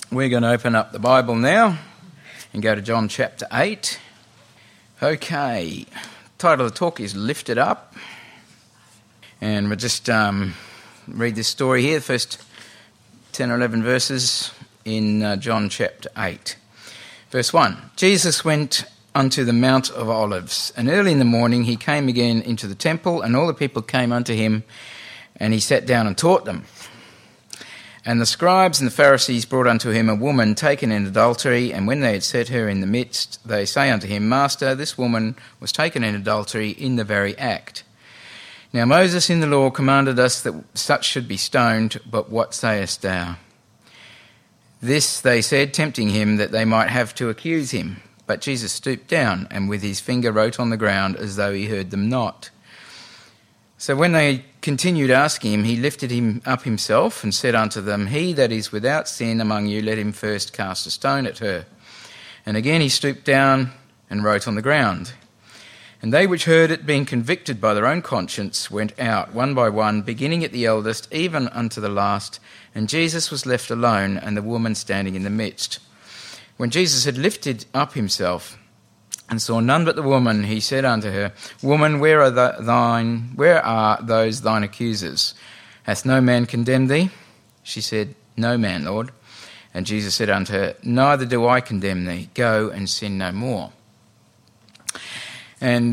We're going to open up the Bible now and go to John chapter 8. Okay, title of the talk is Lifted Up. And we'll just read this story here, the first 10 or 11 verses in John chapter 8. Verse 1, Jesus went unto the Mount of Olives, and early in the morning he came again into the temple, and all the people came unto him, and he sat down and taught them. And the scribes and the Pharisees brought unto him a woman taken in adultery, and when they had set her in the midst, they say unto him, Master, this woman was taken in adultery in the very act. Now Moses in the law commanded us that such should be stoned, but what sayest thou? This they said, tempting him, that they might have to accuse him. But Jesus stooped down, and with his finger wrote on the ground, as though he heard them not. So when they continued asking him, he lifted him up himself, and said unto them, He that is without sin among you, let him first cast a stone at her. And again he stooped down, and wrote on the ground. And they which heard it, being convicted by their own conscience, went out one by one, beginning at the eldest, even unto the last. And Jesus was left alone, and the woman standing in the midst. When Jesus had lifted up himself, and saw none but the woman, he said unto her, Woman, where are those thine accusers? Hath no man condemned thee? She said, No man, Lord. And Jesus said unto her, Neither do I condemn thee. Go and sin no more. And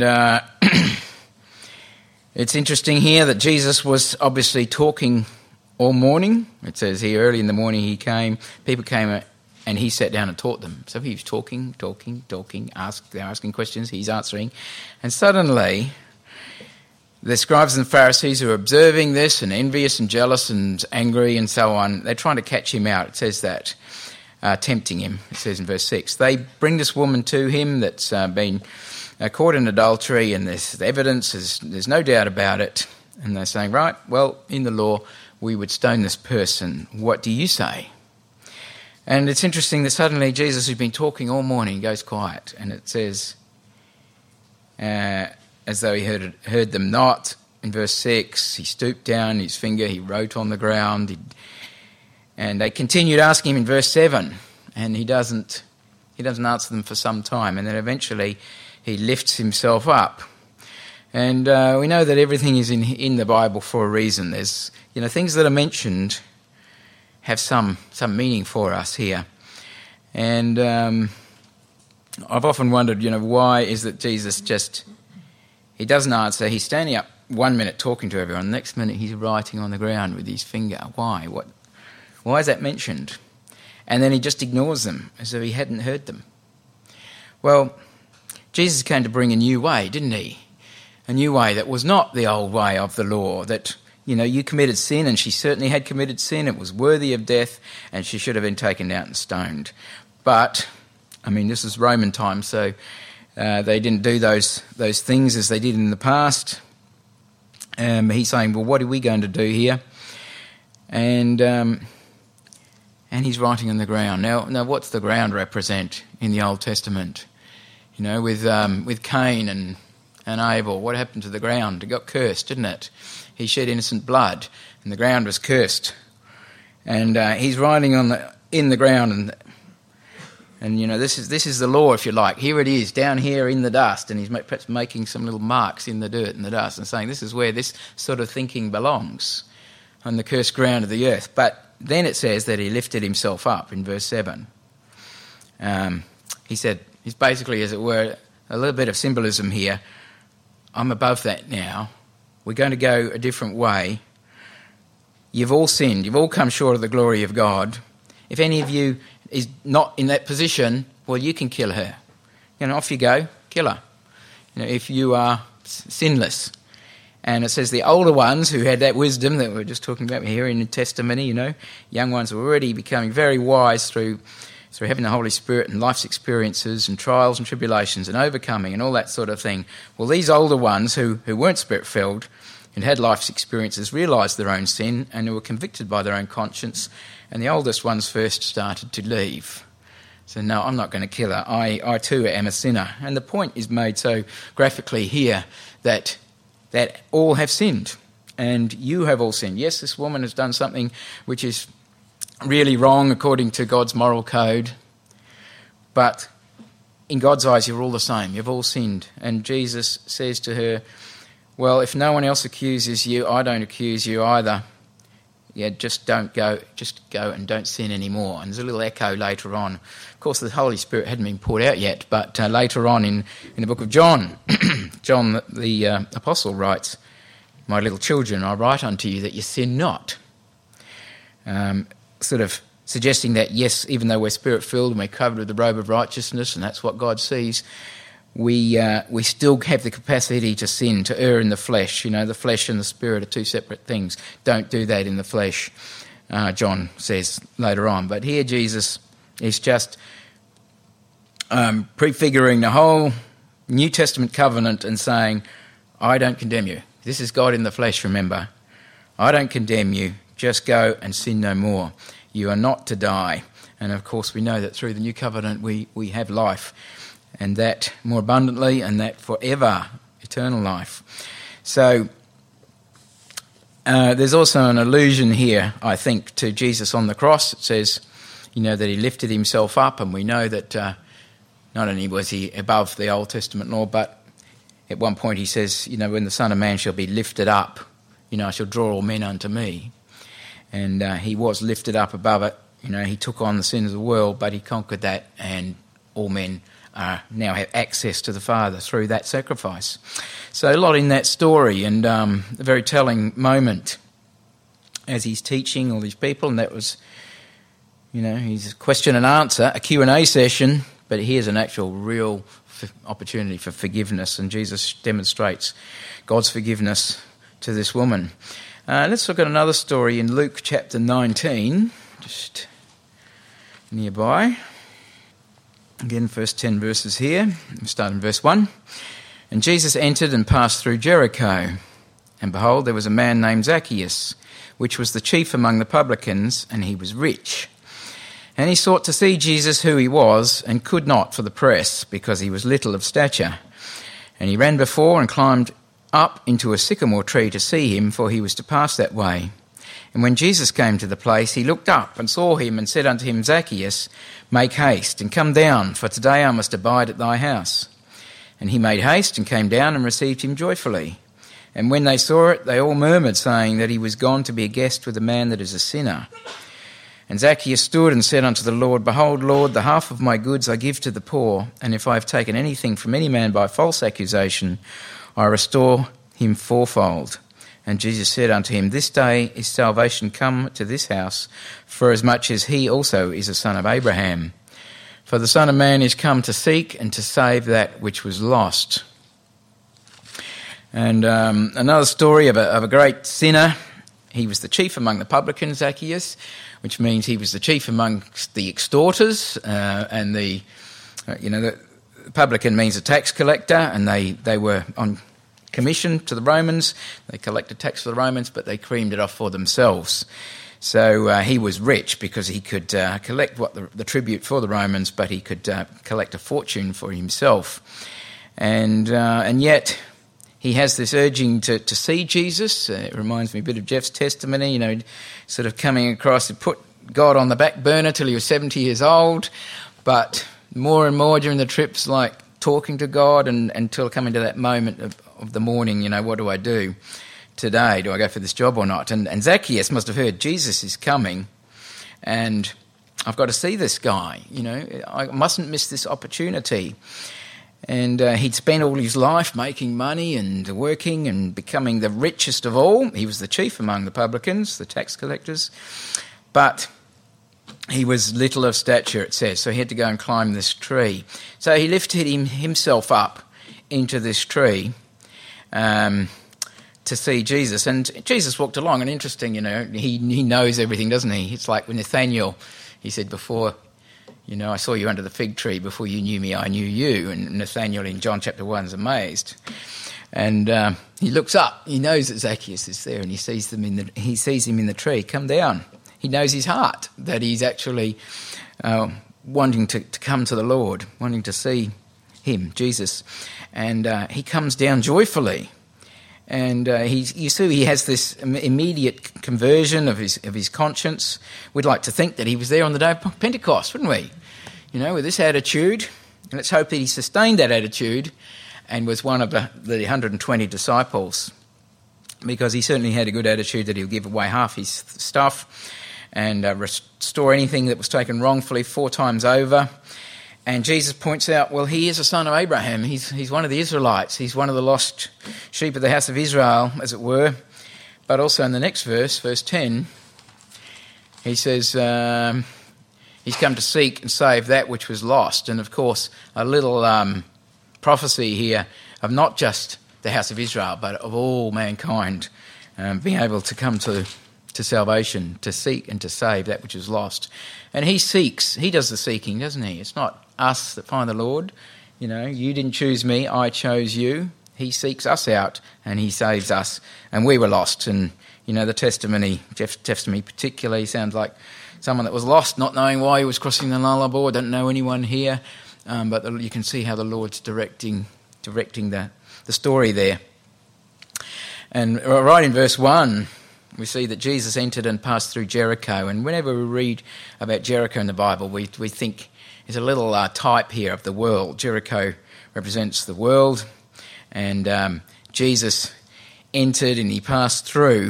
it's interesting here that Jesus was obviously talking all morning. It says here, early in the morning he came, people came and he sat down and taught them. So he was talking, they're asking questions, he's answering. And suddenly, the scribes and the Pharisees who are observing this and envious and jealous and angry and so on, they're trying to catch him out. It says that, tempting him, it says in verse 6. They bring this woman to him that's been caught in adultery, and there's evidence, there's no doubt about it. And they're saying, right, well, in the law, we would stone this person. What do you say? And it's interesting that suddenly Jesus, who's been talking all morning, goes quiet. And it says, as though he heard them not. In verse 6, he stooped down, his finger, he wrote on the ground. And they continued asking him in verse 7. And he doesn't answer them for some time. And then eventually he lifts himself up. And we know that everything is in the Bible for a reason. There's, things that are mentioned have some meaning for us here. And I've often wondered, why is it Jesus he doesn't answer. He's standing up 1 minute talking to everyone, the next minute he's writing on the ground with his finger. Why? Why is that mentioned? And then he just ignores them as though he hadn't heard them. Well, Jesus came to bring a new way, didn't he? A new way that was not the old way of the law, that you committed sin, and she certainly had committed sin. It was worthy of death, and she should have been taken out and stoned. But, this is Roman times, so they didn't do those things as they did in the past. He's saying, well, what are we going to do here? And he's writing on the ground. Now, what's the ground represent in the Old Testament? With Cain and Abel, what happened to the ground? It got cursed, didn't it? He shed innocent blood, and the ground was cursed. And he's writing in the ground, and this is the law, if you like. Here it is, down here in the dust, and he's perhaps making some little marks in the dirt and the dust, and saying this is where this sort of thinking belongs, on the cursed ground of the earth. But then it says that he lifted himself up in verse 7. He said, he's basically, as it were, a little bit of symbolism here. I'm above that now. We're going to go a different way. You've all sinned. You've all come short of the glory of God. If any of you is not in that position, well, you can kill her. Off you go, kill her. If you are sinless. And it says the older ones who had that wisdom that we were just talking about here in the testimony, young ones were already becoming very wise through having the Holy Spirit and life's experiences and trials and tribulations and overcoming and all that sort of thing. Well, these older ones who weren't Spirit-filled and had life's experiences realised their own sin and who were convicted by their own conscience, and the oldest ones first started to leave. So, no, I'm not going to kill her. I too am a sinner. And the point is made so graphically here that all have sinned, and you have all sinned. Yes, this woman has done something which is really wrong according to God's moral code, but in God's eyes you're all the same, you've all sinned. And Jesus says to her, well, if no one else accuses you, I don't accuse you either. Yeah, just go and don't sin anymore. And there's a little echo later on. Of course, the Holy Spirit hadn't been poured out yet, but later on in the book of John, John the apostle writes, my little children, I write unto you that you sin not. Sort of suggesting that, yes, even though we're Spirit-filled and we're covered with the robe of righteousness, and that's what God sees, we still have the capacity to sin, to err in the flesh. You know, the flesh and the Spirit are two separate things. Don't do that in the flesh, John says later on. But here Jesus is just prefiguring the whole New Testament covenant and saying, I don't condemn you. This is God in the flesh, remember. I don't condemn you. Just go and sin no more. You are not to die. And of course we know that through the new covenant we have life, and that more abundantly, and that forever, eternal life. So there's also an allusion here, I think, to Jesus on the cross. It says, you know, that he lifted himself up, and we know that not only was he above the Old Testament law, but at one point he says, you know, when the Son of Man shall be lifted up, you know, I shall draw all men unto me. And he was lifted up above it. You know, he took on the sin of the world, but he conquered that, and all men now have access to the Father through that sacrifice. So a lot in that story, and a very telling moment as he's teaching all these people, and that was, you know, his question and answer, a Q&A session, but here's an actual real opportunity for forgiveness, and Jesus demonstrates God's forgiveness to this woman. Let's look at another story in Luke chapter 19, just nearby. Again, first 10 verses here. We'll start in verse 1. And Jesus entered and passed through Jericho. And behold, there was a man named Zacchaeus, which was the chief among the publicans, and he was rich. And he sought to see Jesus who he was, and could not for the press, because he was little of stature. And he ran before and climbed up into a sycamore tree to see him, for he was to pass that way. And when Jesus came to the place, he looked up and saw him, and said unto him, Zacchaeus, make haste, and come down, for today I must abide at thy house. And he made haste, and came down, and received him joyfully. And when they saw it, they all murmured, saying that he was gone to be a guest with a man that is a sinner. And Zacchaeus stood and said unto the Lord, Behold, Lord, the half of my goods I give to the poor, and if I have taken anything from any man by false accusation, I restore him fourfold. And Jesus said unto him, This day is salvation come to this house, for as much as he also is a son of Abraham. For the Son of Man is come to seek and to save that which was lost. And another story of a great sinner. He was the chief among the publicans, Zacchaeus, which means he was the chief amongst the extorters, and the publican means a tax collector, and they were on commission to the Romans. They collected tax for the Romans, but they creamed it off for themselves. So he was rich because he could collect the tribute for the Romans, but he could collect a fortune for himself. And yet he has this urging to see Jesus. It reminds me a bit of Jeff's testimony, you know, sort of coming across to put God on the back burner till he was 70 years old, but more and more during the trips, like talking to God, and until coming to that moment of the morning, you know, what do I do today? Do I go for this job or not? And Zacchaeus must have heard Jesus is coming, and I've got to see this guy, you know, I mustn't miss this opportunity. And he'd spent all his life making money and working and becoming the richest of all. He was the chief among the publicans, the tax collectors, but he was little of stature, it says, so he had to go and climb this tree. So he lifted himself up into this tree to see Jesus. And Jesus walked along, and interesting, you know, he knows everything, doesn't he? It's like when Nathaniel, he said before, you know, I saw you under the fig tree. Before you knew me, I knew you. And Nathaniel in John chapter 1 is amazed. And he looks up. He knows that Zacchaeus is there, and he sees him in the tree. Come down. He knows his heart, that he's actually wanting to come to the Lord, wanting to see him, Jesus. And he comes down joyfully. And you see he has this immediate conversion of his conscience. We'd like to think that he was there on the day of Pentecost, wouldn't we? You know, with this attitude. And let's hope that he sustained that attitude and was one of the 120 disciples, because he certainly had a good attitude that he'll give away half his stuff and restore anything that was taken wrongfully 4 times over. And Jesus points out, well, he is a son of Abraham. He's one of the Israelites. He's one of the lost sheep of the house of Israel, as it were. But also in the next verse, verse 10, he says he's come to seek and save that which was lost. And, of course, a little prophecy here of not just the house of Israel, but of all mankind being able to come to salvation, to seek and to save that which is lost. And he seeks. He does the seeking, doesn't he? It's not us that find the Lord. You know, you didn't choose me, I chose you. He seeks us out and he saves us. And we were lost. And, you know, the testimony, Jeff's testimony particularly, sounds like someone that was lost, not knowing why he was crossing the Nullarbor. Don't know anyone here. But you can see how the Lord's directing the story there. And right in verse 1, we see that Jesus entered and passed through Jericho. And whenever we read about Jericho in the Bible, we think there's a little type here of the world. Jericho represents the world. And Jesus entered and he passed through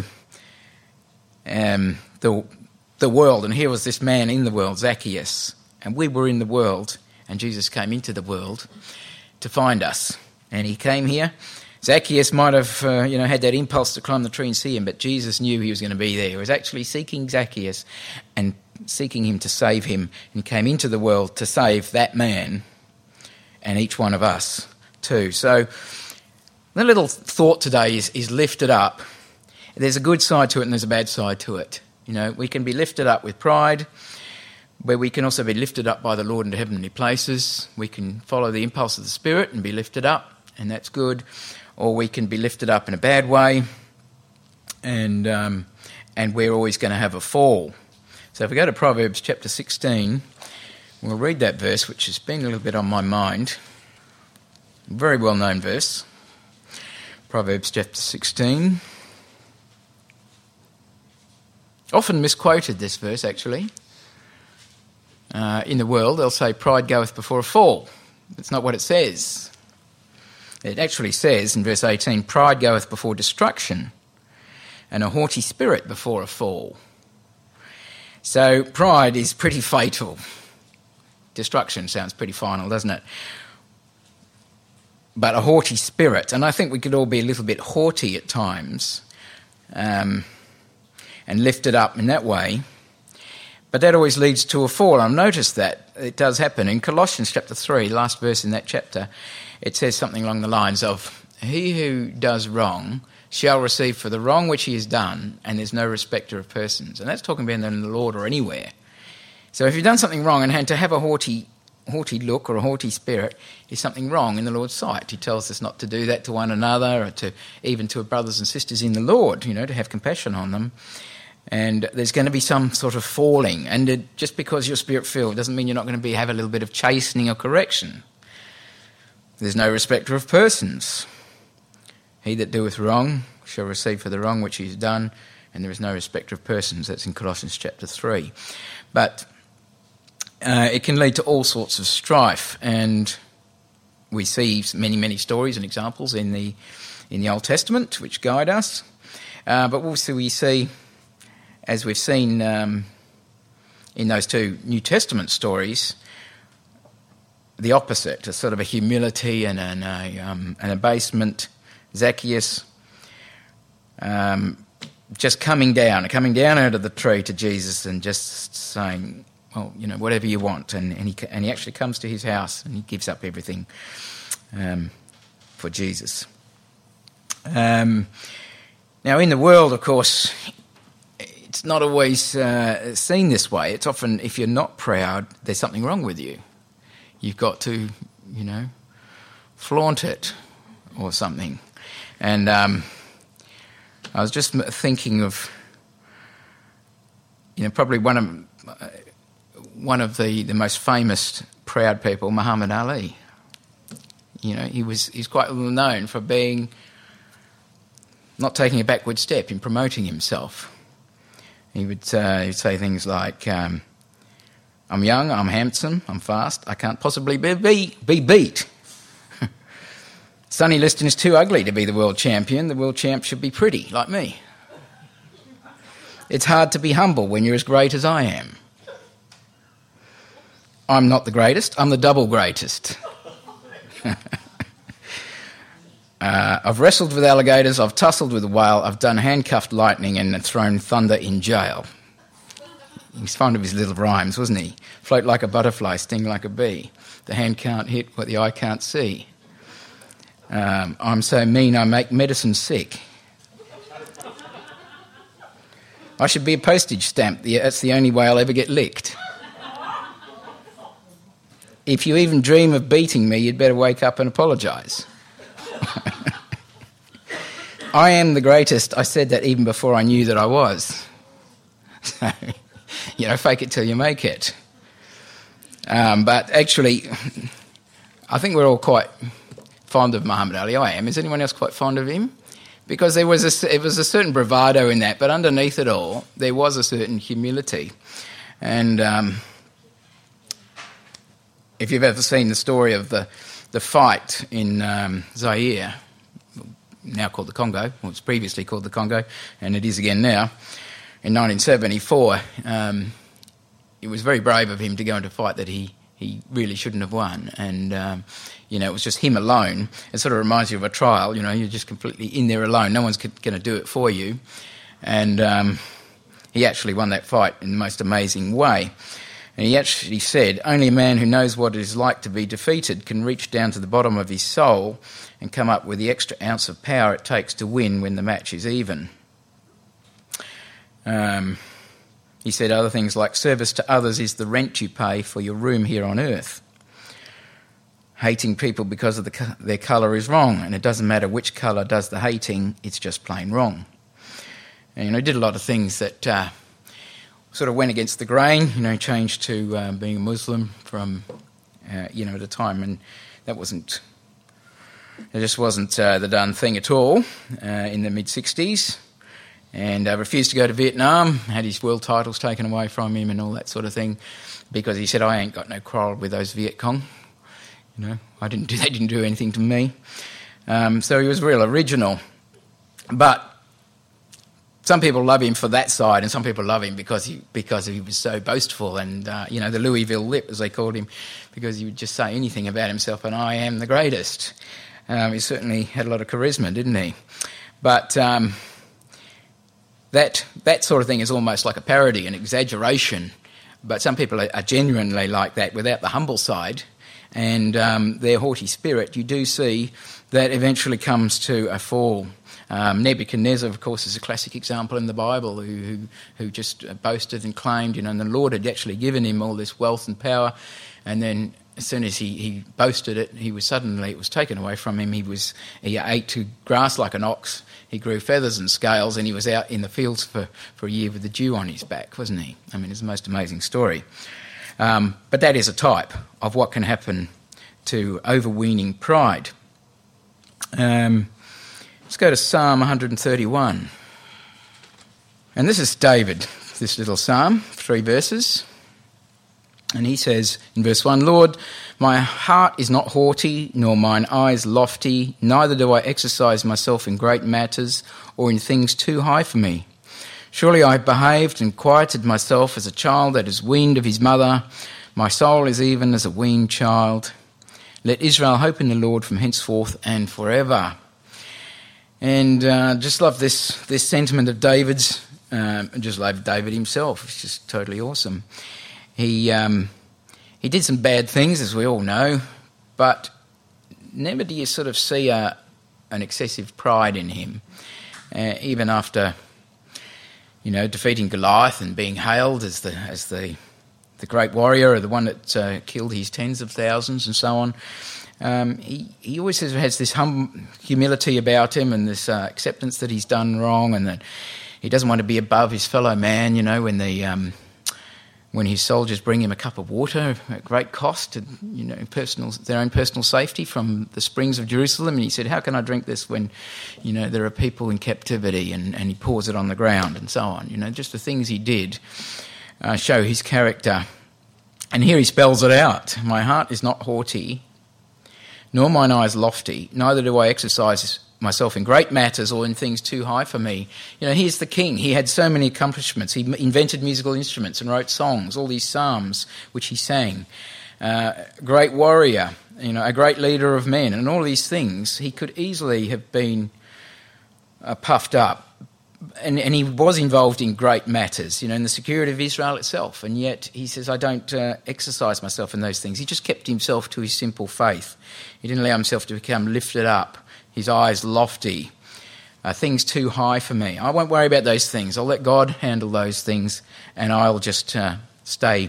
the world. And here was this man in the world, Zacchaeus. And we were in the world. And Jesus came into the world to find us. And he came here. Zacchaeus might have had that impulse to climb the tree and see him, but Jesus knew he was going to be there. He was actually seeking Zacchaeus and seeking him to save him, and came into the world to save that man and each one of us too. So the little thought today is lifted up. There's a good side to it and there's a bad side to it. You know, we can be lifted up with pride, but we can also be lifted up by the Lord into heavenly places. We can follow the impulse of the Spirit and be lifted up, and that's good. Or we can be lifted up in a bad way, and we're always going to have a fall. So if we go to Proverbs chapter 16, we'll read that verse, which has been a little bit on my mind. Very well-known verse. Proverbs chapter 16. Often misquoted, this verse, actually. In the world, they'll say, pride goeth before a fall. That's not what it says. It actually says in verse 18, pride goeth before destruction, and a haughty spirit before a fall. So pride is pretty fatal. Destruction sounds pretty final, doesn't it? But a haughty spirit, and I think we could all be a little bit haughty at times, and lifted up in that way. But that always leads to a fall. I've noticed that it does happen. In Colossians chapter 3, last verse in that chapter, it says something along the lines of, he who does wrong shall receive for the wrong which he has done, and there's no respecter of persons. And that's talking about in the Lord or anywhere. So if you've done something wrong, and to have a haughty look or a haughty spirit is something wrong in the Lord's sight. He tells us not to do that to one another, or even to our brothers and sisters in the Lord, to have compassion on them. And there's going to be some sort of falling. And just because you're spirit-filled doesn't mean you're not going to have a little bit of chastening or correction. There's no respecter of persons. He that doeth wrong shall receive for the wrong which he has done, and there is no respecter of persons. That's in Colossians chapter 3. But it can lead to all sorts of strife, and we see many, many stories and examples in the Old Testament which guide us. But also we see, as we've seen in those 2 New Testament stories, the opposite, a sort of a humility and an abasement. Zacchaeus just coming down out of the tree to Jesus and just saying, well, whatever you want. And he actually comes to his house and he gives up everything for Jesus. Now, in the world, of course, it's not always seen this way. It's often, if you're not proud, there's something wrong with you. You've got to, flaunt it or something. And I was just thinking of, probably one of the most famous proud people, Muhammad Ali. He's quite well known for being not taking a backward step in promoting himself. He would say things like, I'm young, I'm handsome, I'm fast, I can't possibly be beat. Sonny Liston is too ugly to be the world champion. The world champ should be pretty, like me. It's hard to be humble when you're as great as I am. I'm not the greatest, I'm the double greatest. I've wrestled with alligators, I've tussled with a whale, I've done handcuffed lightning and thrown thunder in jail. He's fond of his little rhymes, wasn't he? Float like a butterfly, sting like a bee. The hand can't hit what the eye can't see. I'm so mean I make medicine sick. I should be a postage stamp. That's the only way I'll ever get licked. If you even dream of beating me, you'd better wake up and apologise. I am the greatest. I said that even before I knew that I was. So, fake it till you make it. But actually, I think we're all quite fond of Muhammad Ali. I am. Is anyone else quite fond of him? Because it was a certain bravado in that, but underneath it all, there was a certain humility. And if you've ever seen the story of the fight in Zaire, now called the Congo, well, it was previously called the Congo, and it is again now, in 1974, it was very brave of him to go into a fight that he really shouldn't have won. And, it was just him alone. It sort of reminds you of a trial, you're just completely in there alone. No one's going to do it for you. And he actually won that fight in the most amazing way. And he actually said, only a man who knows what it is like to be defeated can reach down to the bottom of his soul and come up with the extra ounce of power it takes to win when the match is even. He said other things like, service to others is the rent you pay for your room here on earth. Hating people because of their colour is wrong, and it doesn't matter which colour does the hating, it's just plain wrong. And, he did a lot of things that sort of went against the grain, changed to being a Muslim from, at a time, and it just wasn't the done thing at all in the mid-60s. And refused to go to Vietnam, had his world titles taken away from him and all that sort of thing, because he said, I ain't got no quarrel with those Viet Cong. They didn't do anything to me. So he was real original. But some people love him for that side, and some people love him because he was so boastful and, the Louisville lip, as they called him, because he would just say anything about himself, and I am the greatest. He certainly had a lot of charisma, didn't he? But that sort of thing is almost like a parody, an exaggeration. But some people are genuinely like that without the humble side and their haughty spirit. You do see that eventually comes to a fall. Nebuchadnezzar, of course, is a classic example in the Bible who just boasted and claimed, and the Lord had actually given him all this wealth and power, and then as soon as he boasted it, it was taken away from him. He ate to grass like an ox. He grew feathers and scales, and he was out in the fields for a year with the dew on his back, wasn't he? I mean, it's the most amazing story. But that is a type of what can happen to overweening pride. Let's go to Psalm 131. And this is David, this little psalm, 3 verses. And he says in verse 1, Lord, my heart is not haughty, nor mine eyes lofty, neither do I exercise myself in great matters or in things too high for me. Surely I behaved and quieted myself as a child that is weaned of his mother. My soul is even as a weaned child. Let Israel hope in the Lord from henceforth and forever. And just love this sentiment of David's. Just love David himself. It's just totally awesome. He did some bad things, as we all know, but never do you sort of see an excessive pride in him. Even after, defeating Goliath and being hailed as the great warrior, or the one that killed his tens of thousands and so on, he always has this humility about him and this acceptance that he's done wrong and that he doesn't want to be above his fellow man. When when his soldiers bring him a cup of water at great cost to, their own personal safety from the springs of Jerusalem. And he said, how can I drink this when, there are people in captivity? And he pours it on the ground and so on. Just the things he did show his character. And here he spells it out. My heart is not haughty, nor mine eyes lofty, neither do I exercise myself in great matters or in things too high for me. He's the king. He had so many accomplishments. He invented musical instruments and wrote songs, all these psalms which he sang. Great warrior, a great leader of men, and all these things. He could easily have been puffed up. And he was involved in great matters, in the security of Israel itself. And yet he says, I don't exercise myself in those things. He just kept himself to his simple faith. He didn't allow himself to become lifted up, his eyes lofty, things too high for me. I won't worry about those things. I'll let God handle those things, and I'll just stay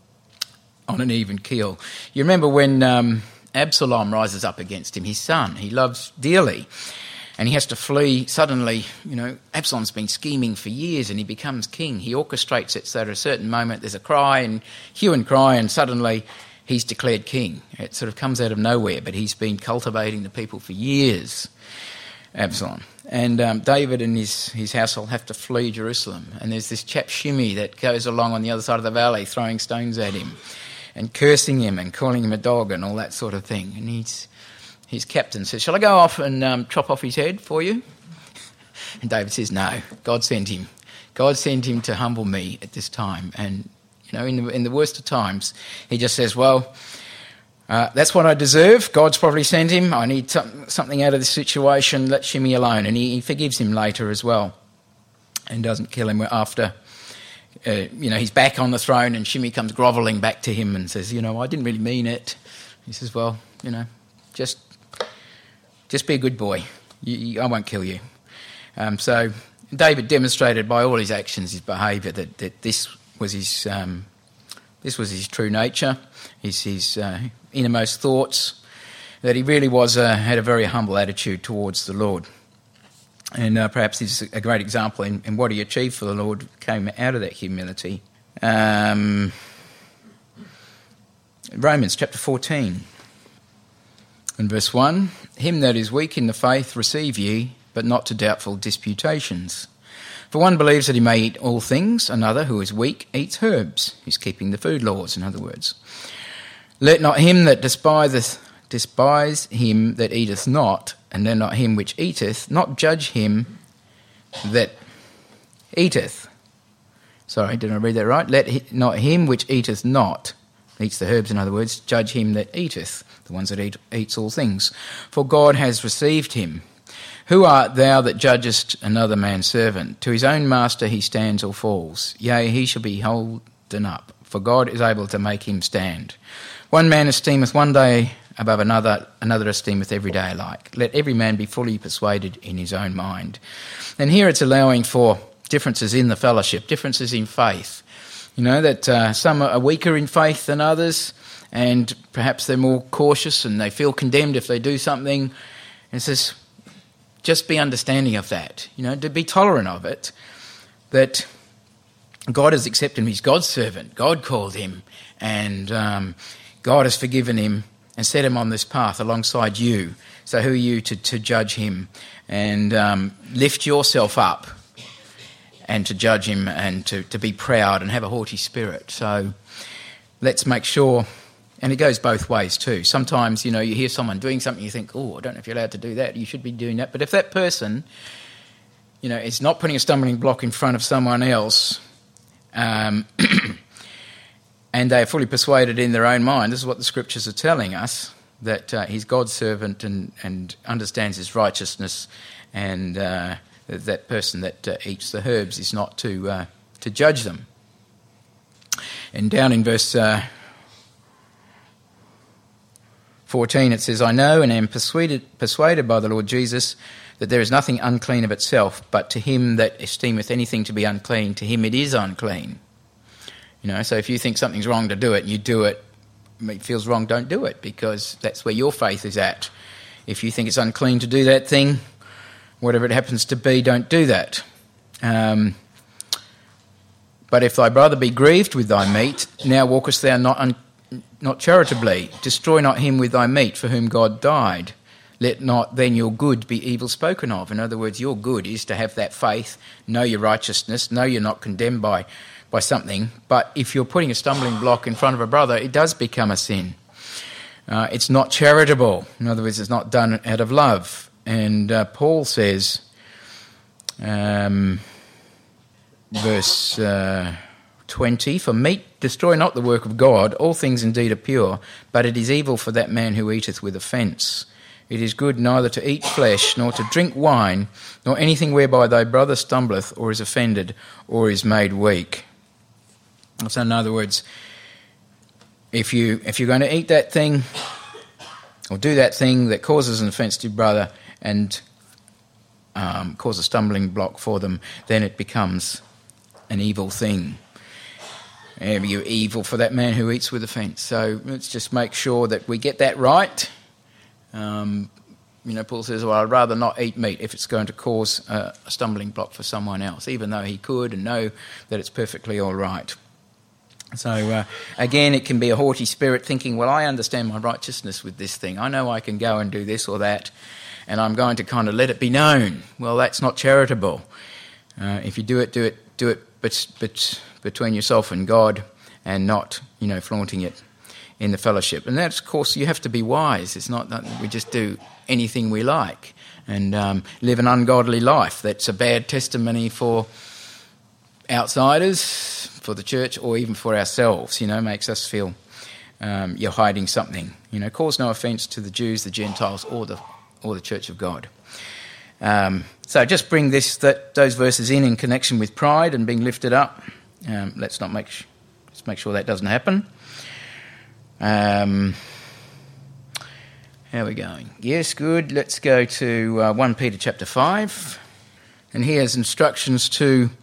on an even keel. You remember when Absalom rises up against him, his son, he loves dearly. And he has to flee suddenly. Absalom's been scheming for years and he becomes king. He orchestrates it so at a certain moment there's a cry and hue and cry, and suddenly he's declared king. It sort of comes out of nowhere, but he's been cultivating the people for years, Absalom. And David and his household have to flee Jerusalem. And there's this chap Shimei that goes along on the other side of the valley throwing stones at him and cursing him and calling him a dog and all that sort of thing. And his captain says, shall I go off and chop off his head for you? And David says, no, God sent him. God sent him to humble me at this time. And, in the worst of times, he just says, well, that's what I deserve. God's probably sent him. I need something out of this situation. Let Shimei alone. And he forgives him later as well and doesn't kill him after, he's back on the throne, and Shimei comes grovelling back to him and says, I didn't really mean it. He says, well, just be a good boy. I won't kill you. So David demonstrated by all his actions, his behaviour, that this was his true nature, his innermost thoughts, that he really had a very humble attitude towards the Lord. And perhaps this is a great example in what he achieved for the Lord came out of that humility. Romans chapter 14. In verse 1, him that is weak in the faith receive ye, but not to doubtful disputations. For one believes that he may eat all things, another who is weak eats herbs. He's keeping the food laws, in other words. Let not him that despiseth despise him that eateth not, and then not him which eateth, not judge him that eateth. Sorry, did I read that right? Let not him which eateth not, eats the herbs, in other words, judge him that eateth, the ones that eats all things. For God has received him. Who art thou that judgest another man's servant? To his own master he stands or falls. Yea, he shall be holden up, for God is able to make him stand. One man esteemeth one day above another, another esteemeth every day alike. Let every man be fully persuaded in his own mind. And here it's allowing for differences in the fellowship, differences in faith. That some are weaker in faith than others, and perhaps they're more cautious and they feel condemned if they do something. And it says, just be understanding of that, to be tolerant of it, that God has accepted him. He's God's servant. God called him, and God has forgiven him and set him on this path alongside you. So who are you to judge him and lift yourself up and to judge him and to be proud and have a haughty spirit? So let's make sure, and it goes both ways too. Sometimes, you hear someone doing something, you think, oh, I don't know if you're allowed to do that. You should be doing that. But if that person, is not putting a stumbling block in front of someone else, and they are fully persuaded in their own mind, this is what the scriptures are telling us, that he's God's servant and understands his righteousness, and that person that eats the herbs is not to judge them. And down in verse 14 it says, I know and am persuaded by the Lord Jesus that there is nothing unclean of itself, but to him that esteemeth anything to be unclean, to him it is unclean. So if you think something's wrong to do it, you do it, it feels wrong, don't do it, because that's where your faith is at. If you think it's unclean to do that thing, whatever it happens to be, don't do that. But if thy brother be grieved with thy meat, now walkest thou not charitably. Destroy not him with thy meat, for whom God died. Let not then your good be evil spoken of. In other words, your good is to have that faith, know your righteousness, know you're not condemned by something. But if you're putting a stumbling block in front of a brother, it does become a sin. It's not charitable. In other words, it's not done out of love. And Paul says, verse 20, for meat destroy not the work of God, all things indeed are pure, but it is evil for that man who eateth with offence. It is good neither to eat flesh, nor to drink wine, nor anything whereby thy brother stumbleth, or is offended, or is made weak. So in other words, if you're going to eat that thing, or do that thing that causes an offence to your brother, and cause a stumbling block for them, then it becomes an evil thing. You're evil for that man who eats with offence. So let's just make sure that we get that right. Paul says, well, I'd rather not eat meat if it's going to cause a stumbling block for someone else, even though he could and know that it's perfectly all right. So again, it can be a haughty spirit thinking, well, I understand my righteousness with this thing. I know I can go and do this or that, and I'm going to kind of let it be known. Well, that's not charitable. If you do it between yourself and God, and not, flaunting it in the fellowship. And that's, of course, you have to be wise. It's not that we just do anything we like and live an ungodly life. That's a bad testimony for outsiders, for the church, or even for ourselves. Makes us feel you're hiding something. Cause no offence to the Jews, the Gentiles, or the Church of God. So just bring those verses in connection with pride and being lifted up. Let's make sure that doesn't happen. How are we going? Yes, good. Let's go to 1 Peter chapter 5. And here's instructions to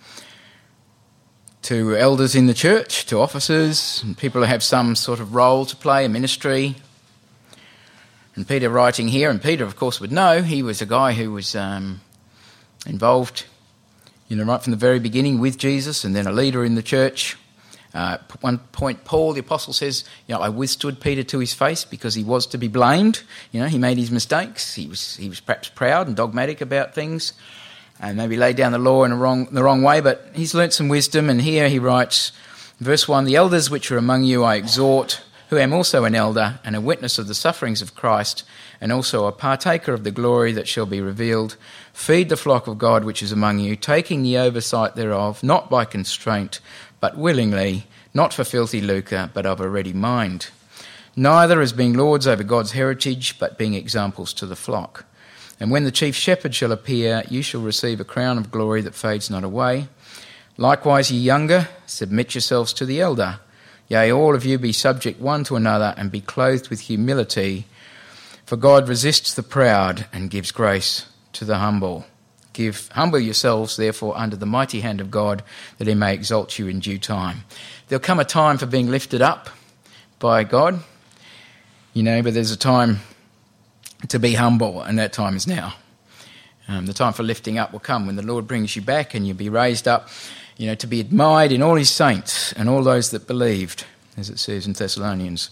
elders in the church, to officers, and people who have some sort of role to play, a ministry. And Peter writing here, and Peter, of course, would know. He was a guy who was involved, right from the very beginning with Jesus, and then a leader in the church. At one point, Paul, the apostle, says, I withstood Peter to his face because he was to be blamed. He made his mistakes. He was perhaps proud and dogmatic about things, and maybe laid down the law in the wrong way, but he's learnt some wisdom. And here he writes, verse 1, the elders which are among you I exhort, who am also an elder and a witness of the sufferings of Christ, and also a partaker of the glory that shall be revealed. Feed the flock of God which is among you, taking the oversight thereof, not by constraint, but willingly, not for filthy lucre, but of a ready mind. Neither as being lords over God's heritage, but being examples to the flock. And when the chief shepherd shall appear, you shall receive a crown of glory that fades not away. Likewise, ye younger, submit yourselves to the elder. Yea, all of you be subject one to another, and be clothed with humility. For God resists the proud, and gives grace to the humble. Humble yourselves, therefore, under the mighty hand of God, that he may exalt you in due time. There'll come a time for being lifted up by God, but there's a time to be humble, and that time is now. The time for lifting up will come when the Lord brings you back and you'll be raised up, to be admired in all his saints and all those that believed, as it says in Thessalonians.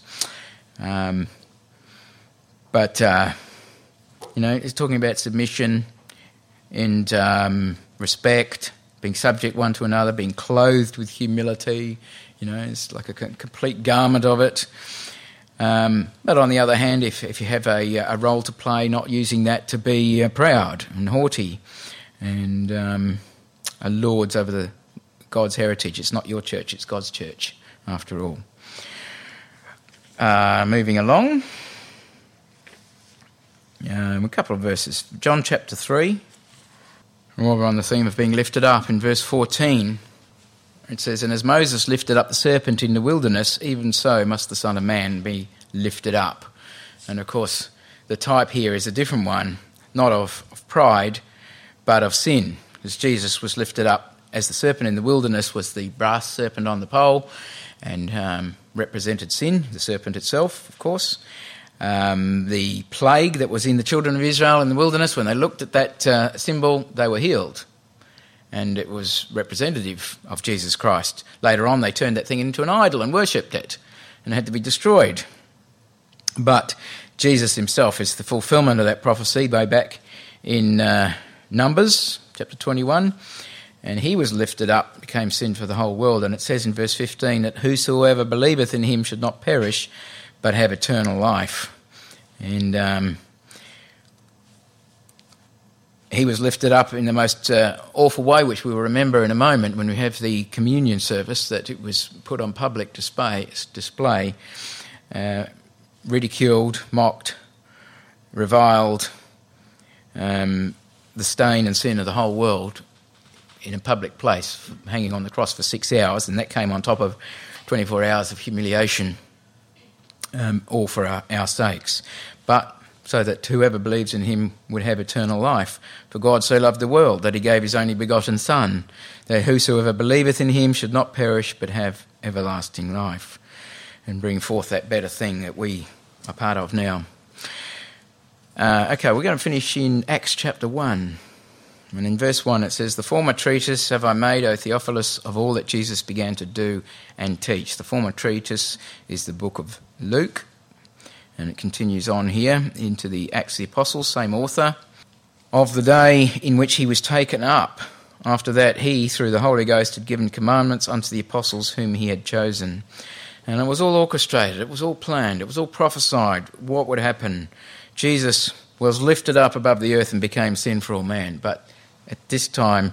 But it's talking about submission and respect, being subject one to another, being clothed with humility. It's like a complete garment of it. But on the other hand, if you have a role to play, not using that to be proud and haughty and lords over God's heritage. It's not your church, it's God's church, after all. Moving along. A couple of verses. John chapter 3. While we're on the theme of being lifted up, in verse 14, it says, and as Moses lifted up the serpent in the wilderness, even so must the Son of Man be lifted up. And of course, the type here is a different one, not of pride, but of sin. Because Jesus was lifted up as the serpent in the wilderness was the brass serpent on the pole, and represented sin, the serpent itself, of course. The plague that was in the children of Israel in the wilderness, when they looked at that symbol, they were healed. and it was representative of Jesus Christ. Later on, they turned that thing into an idol and worshipped it, and it had to be destroyed. But Jesus himself is the fulfillment of that prophecy way back in Numbers, chapter 21, and he was lifted up, became sin for the whole world, and it says in verse 15 that whosoever believeth in him should not perish, but have eternal life. And he was lifted up in the most awful way, which we will remember in a moment when we have the communion service, that it was put on public display, ridiculed, mocked, reviled, the stain and sin of the whole world in a public place, hanging on the cross for 6 hours, and that came on top of 24 hours of humiliation, all for our sakes. But so that whoever believes in him would have eternal life. For God so loved the world that he gave his only begotten Son, that whosoever believeth in him should not perish but have everlasting life, and bring forth that better thing that we are part of now. Okay, we're going to finish in Acts chapter 1. And in verse 1 it says, "The former treatise have I made, O Theophilus, of all that Jesus began to do and teach." The former treatise is the book of Luke. And it continues on here into the Acts of the Apostles, same author, "of the day in which he was taken up. After that he, through the Holy Ghost, had given commandments unto the apostles whom he had chosen." And it was all orchestrated, it was all planned, it was all prophesied what would happen. Jesus was lifted up above the earth and became sin for all man. But at this time,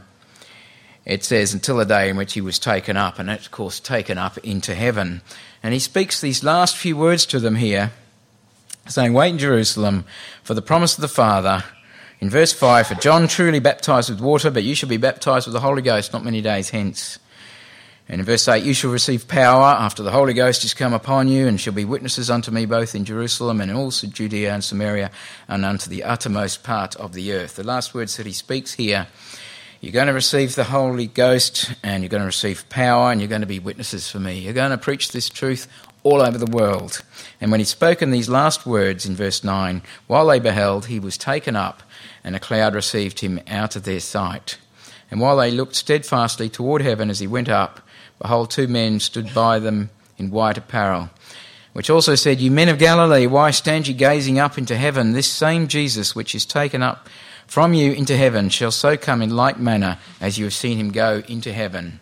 it says, until the day in which he was taken up, and that's, of course, taken up into heaven. And he speaks these last few words to them here, saying, "Wait in Jerusalem for the promise of the Father." In verse 5, "For John truly baptized with water, but you shall be baptized with the Holy Ghost not many days hence." And in verse 8, "You shall receive power after the Holy Ghost is come upon you, and shall be witnesses unto me both in Jerusalem and also Judea and Samaria and unto the uttermost part of the earth." The last words that he speaks here, you're going to receive the Holy Ghost, and you're going to receive power, and you're going to be witnesses for me. You're going to preach this truth all over the world. And when he'd spoken these last words in verse 9, "While they beheld, he was taken up, and a cloud received him out of their sight. And while they looked steadfastly toward heaven as he went up, behold, 2 men stood by them in white apparel, which also said, You men of Galilee, why stand ye gazing up into heaven? This same Jesus which is taken up from you into heaven shall so come in like manner as you have seen him go into heaven."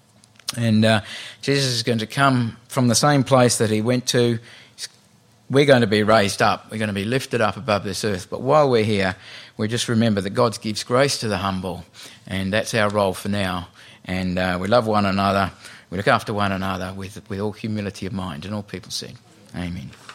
And Jesus is going to come from the same place that he went to. We're going to be raised up. We're going to be lifted up above this earth. But while we're here, we just remember that God gives grace to the humble. And that's our role for now. And we love one another. We look after one another with all humility of mind. And all people said, Amen.